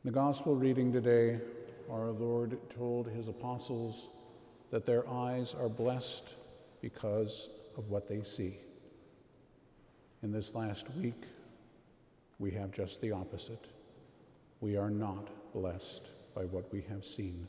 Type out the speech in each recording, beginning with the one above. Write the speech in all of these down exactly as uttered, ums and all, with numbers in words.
The gospel reading today, our Lord told his apostles that their eyes are blessed because of what they see. In this last week, we have just the opposite. We are not blessed by what we have seen.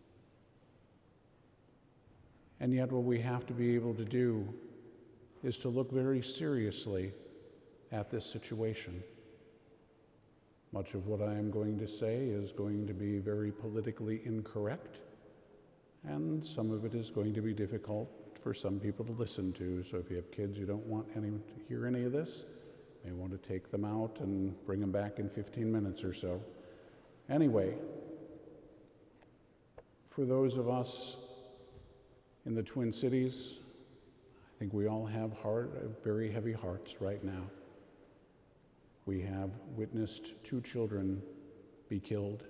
And yet what we have to be able to do is to look very seriously at this situation. Much of what I am going to say is going to be very politically incorrect, and some of it is going to be difficult for some people to listen to. So if you have kids who don't want any to hear any of this, you may want to take them out and bring them back in fifteen minutes or so. Anyway, for those of us in the Twin Cities, I think we all have heart, very heavy hearts right now. We have witnessed two children be killed,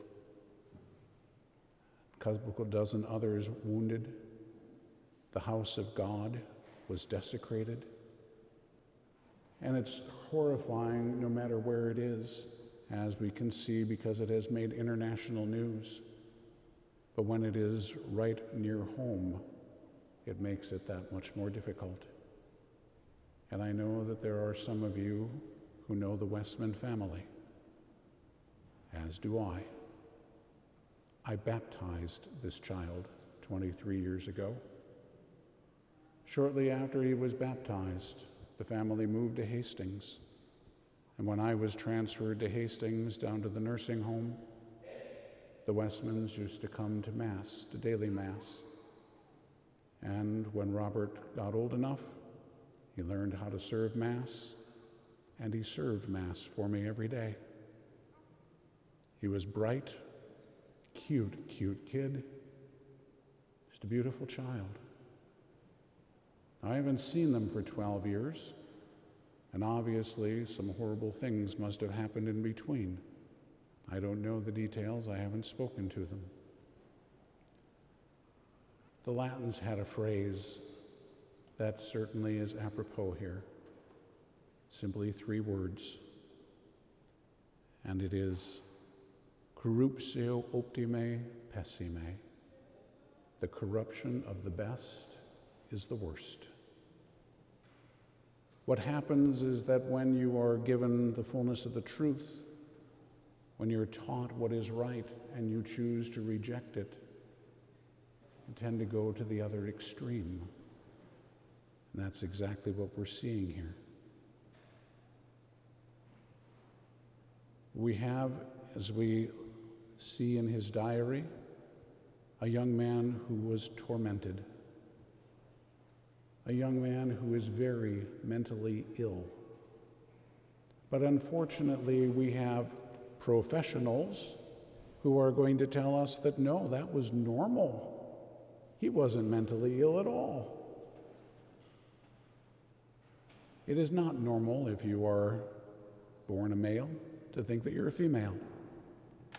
a couple dozen others wounded. The house of God was desecrated. And it's horrifying no matter where it is, as we can see, because it has made international news. But when it is right near home, it makes it that much more difficult. And I know that there are some of you who know the Westman family, as do I. I baptized this child twenty-three years ago. Shortly after he was baptized, the family moved to Hastings. And when I was transferred to Hastings down to the nursing home, the Westmans used to come to Mass, to daily Mass. And when Robert got old enough, he learned how to serve Mass, and he served Mass for me every day. He was bright, cute, cute kid, just a beautiful child. I haven't seen them for twelve years, and obviously some horrible things must have happened in between. I don't know the details, I haven't spoken to them. The Latins had a phrase that certainly is apropos here. Simply three words, and it is corruptio optime pessime. The corruption of the best is the worst. What happens is that when you are given the fullness of the truth, when you're taught what is right and you choose to reject it, you tend to go to the other extreme. And that's exactly what we're seeing here. We have, as we see in his diary, a young man who was tormented, a young man who is very mentally ill. But unfortunately, we have professionals who are going to tell us that no, that was normal. He wasn't mentally ill at all. It is not normal if you are born a male to think that you're a female. I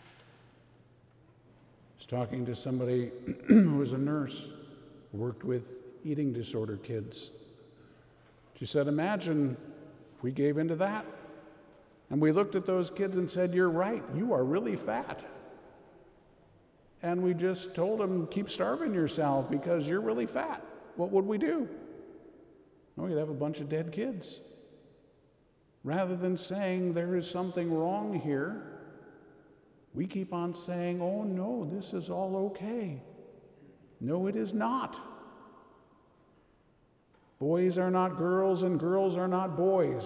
was talking to somebody who was a nurse, who worked with eating disorder kids. She said, imagine if we gave into that and we looked at those kids and said, you're right, you are really fat. And we just told them, keep starving yourself because you're really fat. What would we do? Well, we'd have a bunch of dead kids. Rather than saying there is something wrong here, we keep on saying, oh no, this is all okay. No, it is not. Boys are not girls and girls are not boys.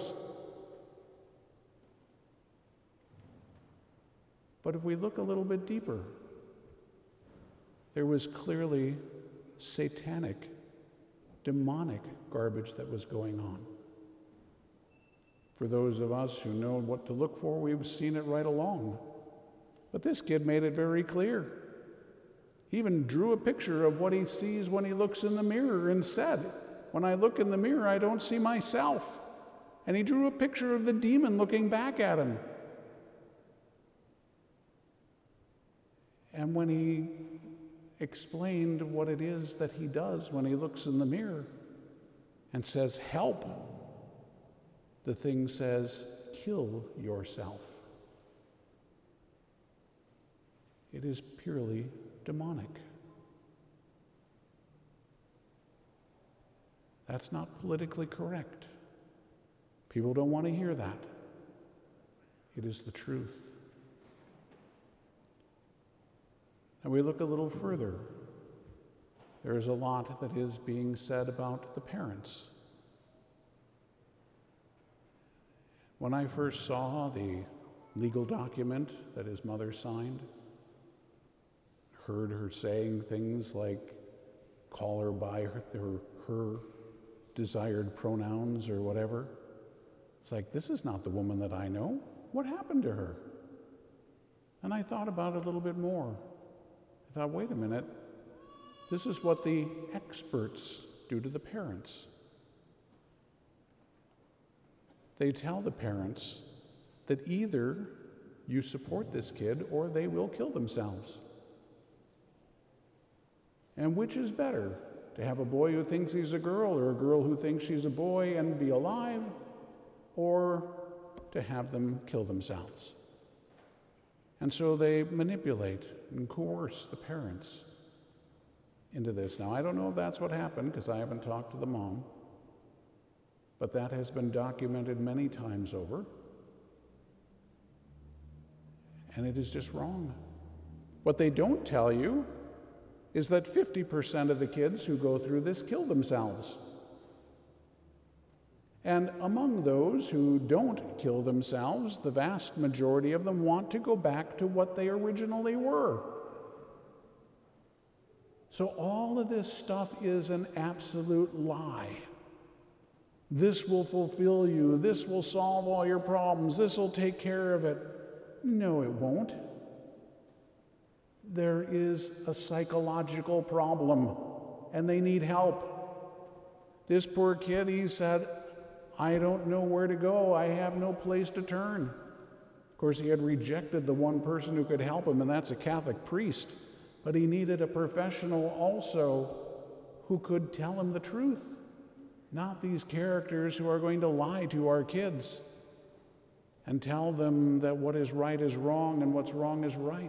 But if we look a little bit deeper, there was clearly satanic, demonic garbage that was going on. For those of us who know what to look for, we've seen it right along. But this kid made it very clear. He even drew a picture of what he sees when he looks in the mirror and said, when I look in the mirror, I don't see myself. And he drew a picture of the demon looking back at him. And when he explained what it is that he does when he looks in the mirror and says, help, the thing says, kill yourself. It is purely demonic. That's not politically correct. People don't want to hear that. It is the truth. And we look a little further. There is a lot that is being said about the parents. When I first saw the legal document that his mother signed, heard her saying things like call her by her, her, her desired pronouns or whatever, it's like, this is not the woman that I know. What happened to her? And I thought about it a little bit more. I thought, wait a minute, this is what the experts do to the parents. They tell the parents that either you support this kid or they will kill themselves. And which is better, to have a boy who thinks he's a girl or a girl who thinks she's a boy and be alive, or to have them kill themselves? And so they manipulate and coerce the parents into this. Now, I don't know if that's what happened because I haven't talked to the mom, but that has been documented many times over, and it is just wrong. What they don't tell you is that fifty percent of the kids who go through this kill themselves. And among those who don't kill themselves, the vast majority of them want to go back to what they originally were. So all of this stuff is an absolute lie. This will fulfill you. This will solve all your problems. This will take care of it. No, it won't. There is a psychological problem, and they need help. This poor kid, he said, I don't know where to go. I have no place to turn. Of course, he had rejected the one person who could help him, and that's a Catholic priest. But he needed a professional also who could tell him the truth, not these characters who are going to lie to our kids and tell them that what is right is wrong and what's wrong is right.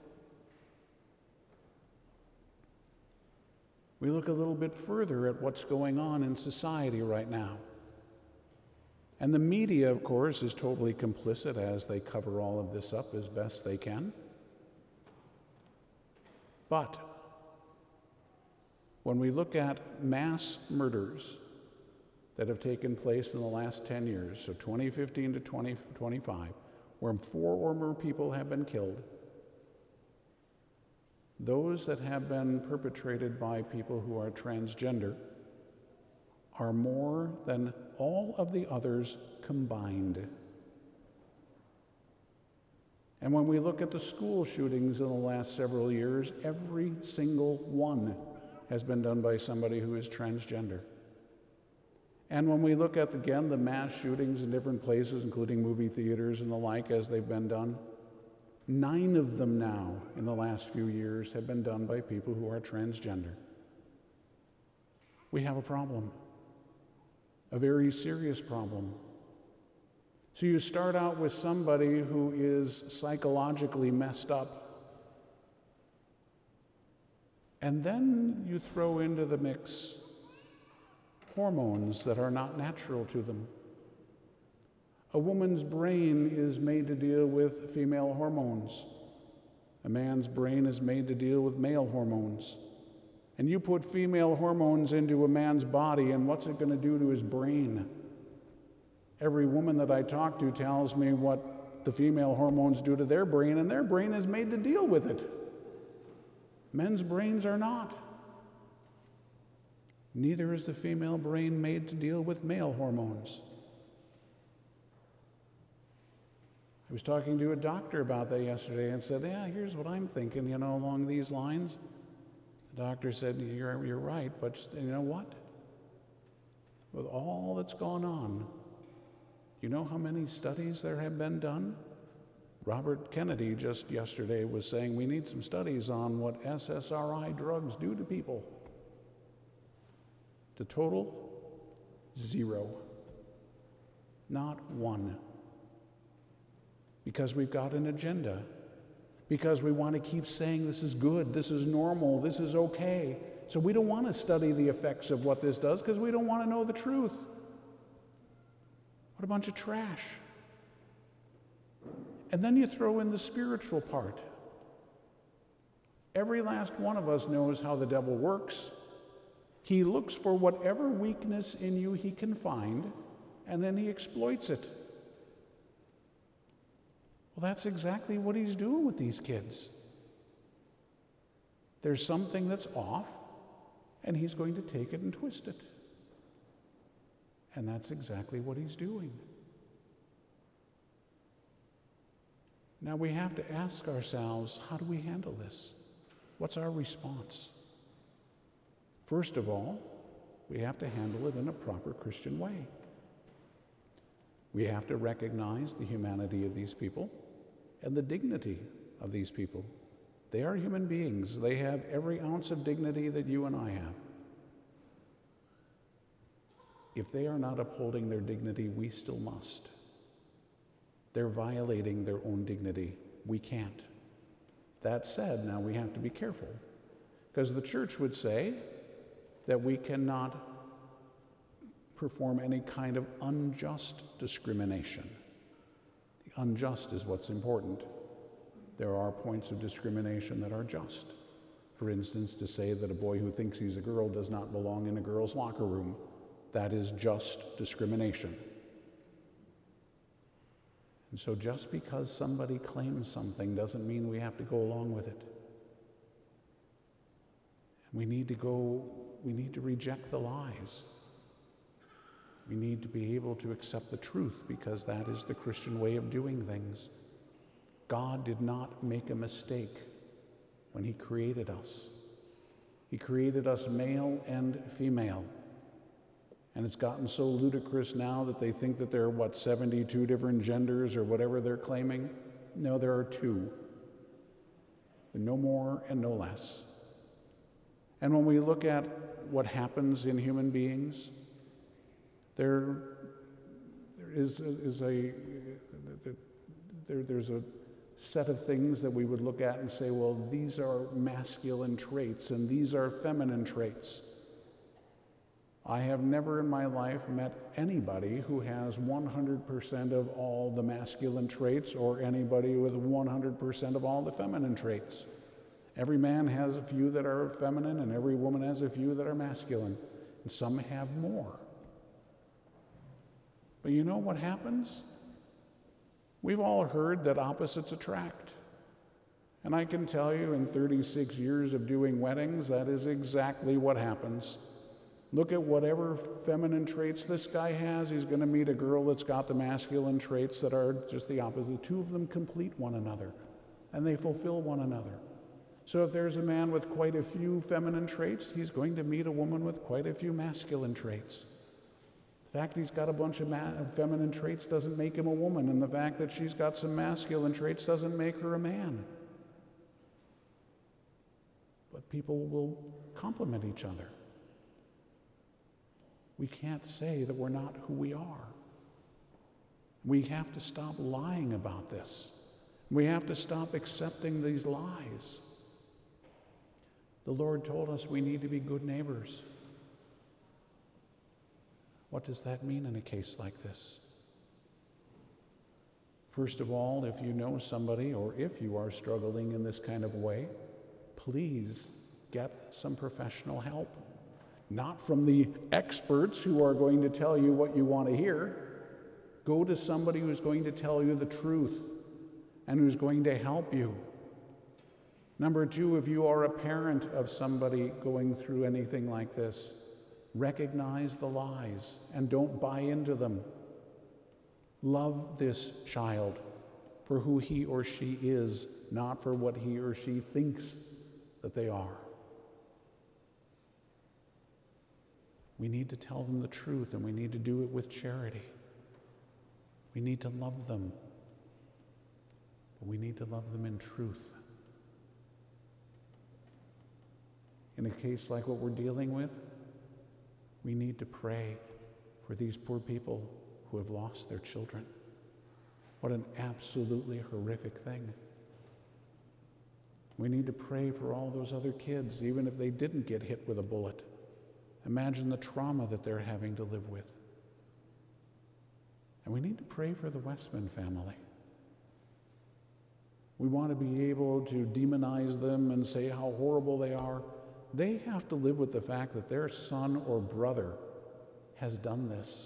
We look a little bit further at what's going on in society right now. And the media, of course, is totally complicit as they cover all of this up as best they can. But when we look at mass murders that have taken place in the last ten years, so twenty fifteen to twenty twenty-five, where four or more people have been killed, those that have been perpetrated by people who are transgender are more than all of the others combined. And when we look at the school shootings in the last several years, every single one has been done by somebody who is transgender. And when we look at, again, the mass shootings in different places, including movie theaters and the like, as they've been done, nine of them now in the last few years have been done by people who are transgender. We have a problem. A very serious problem. So you start out with somebody who is psychologically messed up, and then you throw into the mix hormones that are not natural to them. A woman's brain is made to deal with female hormones. A man's brain is made to deal with male hormones. And you put female hormones into a man's body, and what's it going to do to his brain? Every woman that I talk to tells me what the female hormones do to their brain, and their brain is made to deal with it. Men's brains are not. Neither is the female brain made to deal with male hormones. I was talking to a doctor about that yesterday and said, yeah, here's what I'm thinking, you know, along these lines. The doctor said, you're, you're right, but you know what? With all that's gone on, you know how many studies there have been done? Robert Kennedy just yesterday was saying we need some studies on what S S R I drugs do to people. The total, zero. Not one. Because we've got an agenda. because we want to keep saying this is good, this is normal, this is okay. So we don't want to study the effects of what this does because we don't want to know the truth. What a bunch of trash. And then you throw in the spiritual part. Every last one of us knows how the devil works. He looks for whatever weakness in you he can find, and then he exploits it. Well, that's exactly what he's doing with these kids. There's something that's off, and he's going to take it and twist it. And that's exactly what he's doing. Now we have to ask ourselves, how do we handle this? What's our response? First of all, we have to handle it in a proper Christian way. We have to recognize the humanity of these people and the dignity of these people. They are human beings. They have every ounce of dignity that you and I have. If they are not upholding their dignity, we still must. They're violating their own dignity. We can't. That said, now we have to be careful, because the church would say that we cannot perform any kind of unjust discrimination. The unjust is what's important. There are points of discrimination that are just. For instance, to say that a boy who thinks he's a girl does not belong in a girl's locker room, that is just discrimination. And so just because somebody claims something doesn't mean we have to go along with it. We need to go, we need to reject the lies. We need to be able to accept the truth, because that is the Christian way of doing things. God did not make a mistake when he created us. He created us male and female. And it's gotten so ludicrous now that they think that there are, what, seventy-two different genders or whatever they're claiming? No, there are two. No more and no less. And when we look at what happens in human beings, there, there is, is a, there, there's a set of things that we would look at and say, well, these are masculine traits and these are feminine traits. I have never in my life met anybody who has one hundred percent of all the masculine traits or anybody with one hundred percent of all the feminine traits. Every man has a few that are feminine and every woman has a few that are masculine, and some have more. But you know what happens? We've all heard that opposites attract. And I can tell you, in thirty-six years of doing weddings, that is exactly what happens. Look at whatever feminine traits this guy has. He's going to meet a girl that's got the masculine traits that are just the opposite. The two of them complete one another, and they fulfill one another. So if there's a man with quite a few feminine traits, he's going to meet a woman with quite a few masculine traits. The fact he's got a bunch of ma- feminine traits doesn't make him a woman, and the fact that she's got some masculine traits doesn't make her a man. But people will complement each other. We can't say that we're not who we are. We have to stop lying about this. We have to stop accepting these lies. The Lord told us we need to be good neighbors. What does that mean in a case like this? First of all, if you know somebody or if you are struggling in this kind of way, please get some professional help. Not from the experts who are going to tell you what you want to hear. Go to somebody who's going to tell you the truth and who's going to help you. Number two, if you are a parent of somebody going through anything like this, recognize the lies and don't buy into them. Love this child for who he or she is, not for what he or she thinks that they are. We need to tell them the truth, and we need to do it with charity. We need to love them, but we need to love them in truth. In a case like what we're dealing with, we need to pray for these poor people who have lost their children. What an absolutely horrific thing. We need to pray for all those other kids, even if they didn't get hit with a bullet. Imagine the trauma that they're having to live with. And we need to pray for the Westman family. We want to be able to demonize them and say how horrible they are. They have to live with the fact that their son or brother has done this.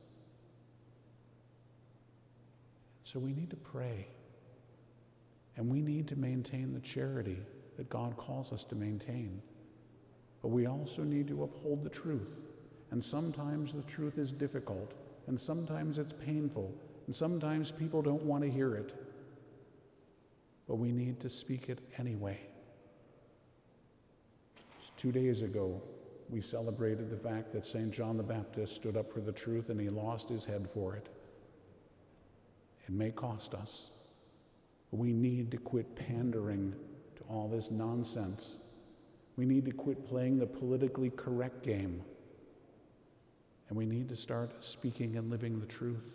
So we need to pray. And we need to maintain the charity that God calls us to maintain. But we also need to uphold the truth. And sometimes the truth is difficult. And sometimes it's painful. And sometimes people don't want to hear it. But we need to speak it anyway. Two days ago, we celebrated the fact that Saint John the Baptist stood up for the truth and he lost his head for it. It may cost us. But we need to quit pandering to all this nonsense. We need to quit playing the politically correct game. And we need to start speaking and living the truth.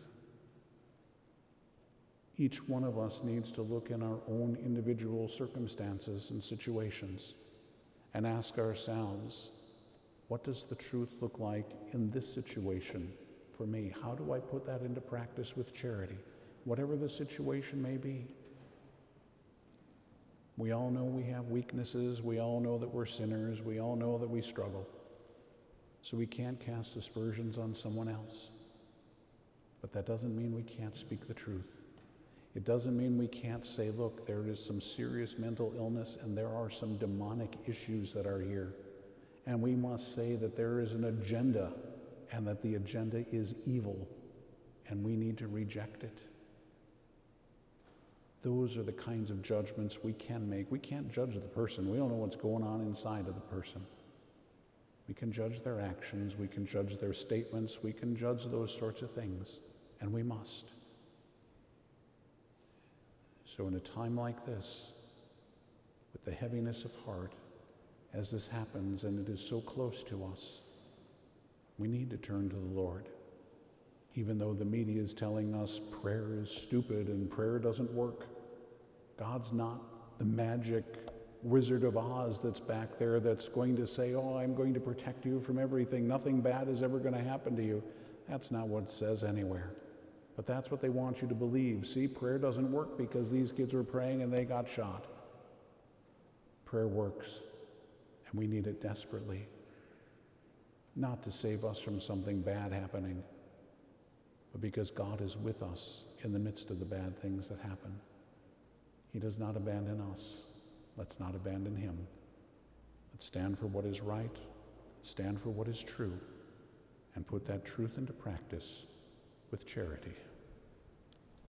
Each one of us needs to look in our own individual circumstances and situations and ask ourselves, what does the truth look like in this situation for me? How do I put that into practice with charity? Whatever the situation may be. We all know we have weaknesses. We all know that we're sinners. We all know that we struggle. So we can't cast aspersions on someone else. But that doesn't mean we can't speak the truth. It doesn't mean we can't say, look, there is some serious mental illness and there are some demonic issues that are here. And we must say that there is an agenda and that the agenda is evil and we need to reject it. Those are the kinds of judgments we can make. We can't judge the person. We don't know what's going on inside of the person. We can judge their actions. We can judge their statements. We can judge those sorts of things. And we must. So in a time like this, with the heaviness of heart, as this happens and it is so close to us, we need to turn to the Lord. Even though the media is telling us prayer is stupid and prayer doesn't work, God's not the magic Wizard of Oz that's back there that's going to say, oh, I'm going to protect you from everything. Nothing bad is ever going to happen to you. That's not what it says anywhere. But that's what they want you to believe. See, prayer doesn't work because these kids were praying and they got shot. Prayer works, and we need it desperately. Not to save us from something bad happening, but because God is with us in the midst of the bad things that happen. He does not abandon us. Let's not abandon him. Let's stand for what is right, stand for what is true, and put that truth into practice with charity.